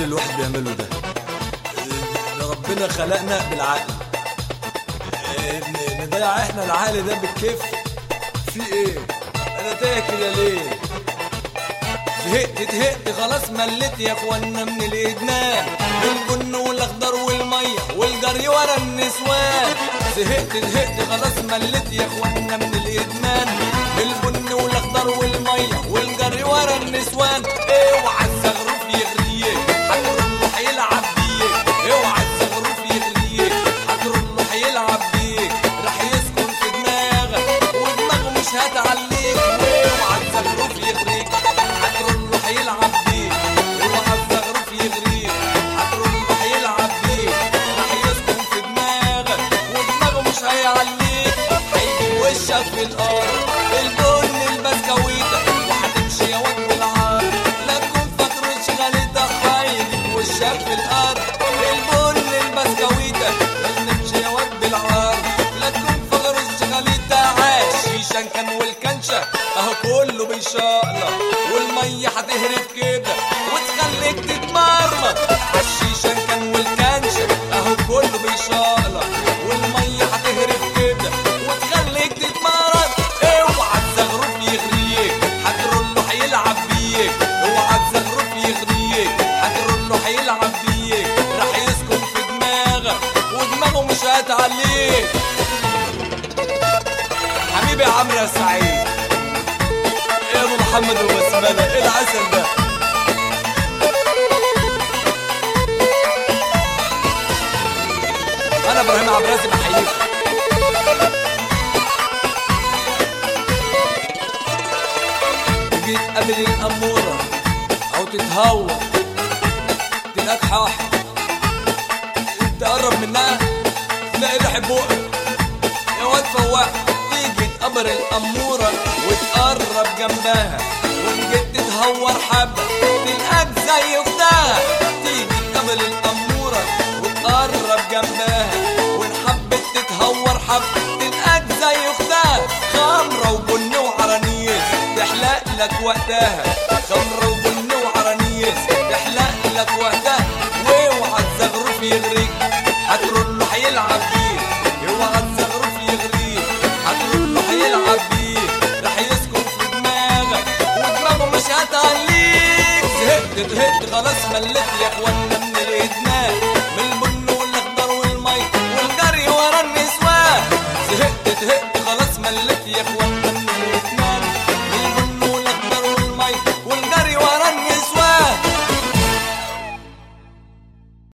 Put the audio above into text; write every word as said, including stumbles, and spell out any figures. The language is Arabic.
اللي الواحد بيعمله ده؟ ده ربنا خلقنا بالعقل، نضيع احنا العقل ده بالكيف؟ في ايه؟ انا تايه كده ليه؟ زهقت زهقت خلاص مليت يا اخوانا من الادمان، البن والاخضر والميه والجري ورا النسوان. زهقت زهقت خلاص مليت يا اخوانا من الادمان، البن والاخضر والميه والجري ورا النسوان. اوعى الزغروف يغريك هتروح هيلعب بيك، اوعى الزغروف يغريك هتروح هيلعب بيك، راح يسكن في دماغك ودماغه مش هتعليك. اوعى الزغروف يغريك هتروح هيلعب بيك، اوعى الزغروف يغريك هتروح هيلعب بيك، راح يسكن في دماغك ودماغه مش هيعليك. هيجيب وشك في الارض البن البسكويته وهتمشي يا واد بالعار، لا تكون فاكر شغلتك. هيجيب وشك في الارض البن البسكويته وهتمشي يا واد بالعار، لا تكون فاكر شغلتك. عاش شيشان كان والكنشه اهو كله بيشقلق، والميه هتهرب كده وتخليك تتمرمط. عالشيشان كان والكنشه اهو كله بيشقلق، والميه هتهرب كده وتخليك تتمرمط. اوعى الزغروف يغريك هترول له هيلعب بيك، اوعى الزغروف يغريك هترول له هيلعب بيك، راح يسكن في دماغك ودماغه مش هتعليك. حبيبي يا عمرو يا سعيد، يا ابو محمد وبسمله، ايه العسل ده؟ انا ابراهيم عبد الرازق بحييك. تجي تقابل الاموره او تتهور تلاقيك حاحة، تقرب منها تلاقي ريحة بقك يا واد فواح. تيجي تقابل الاموره وتقرب جنبها، وان جيت تتهور حبه تلقاك زي اختها. تيجي تقابل الاموره وتقرب جنبها، وان حبت تتهور حبه تلقاك زي اختها. خمره وبن وعرانيس تحلق لك وقتها، خمره وبن وعرانيس تحلق لك وقتها. واوعى الزغروف يغريك هترول له هيلعب بيك، اوعى الزغروف يغريك هترول له هيلعب بيك، راح يسكن في دماغك ودماغه مش هتعليك. زهقت زهقت خلاص مليت يا اخوانا من الادمان، من البن والاخضر والمي والجري ورا النسوان. زهقت زهقت خلاص مليت يا اخوانا